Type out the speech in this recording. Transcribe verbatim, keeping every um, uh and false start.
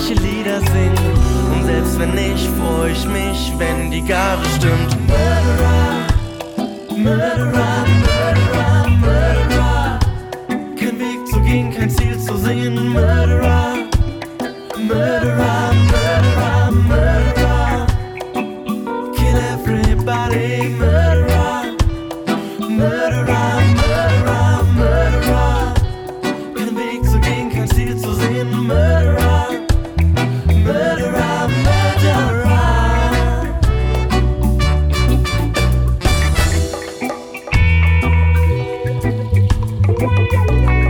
manche Lieder singen. Und selbst wenn nicht, freu ich mich, wenn die Gage stimmt. Murderer, Murderer, Murderer, Murderer. Kein Weg zu gehen, kein Ziel zu sehen. Murderer, Murderer, Murderer, Murderer. Kill everybody. Murderer, Murderer, Murderer, Murderer. Kein Weg zu gehen, kein Ziel zu sehen. Murderer, Murderer, Murderer. Thank you.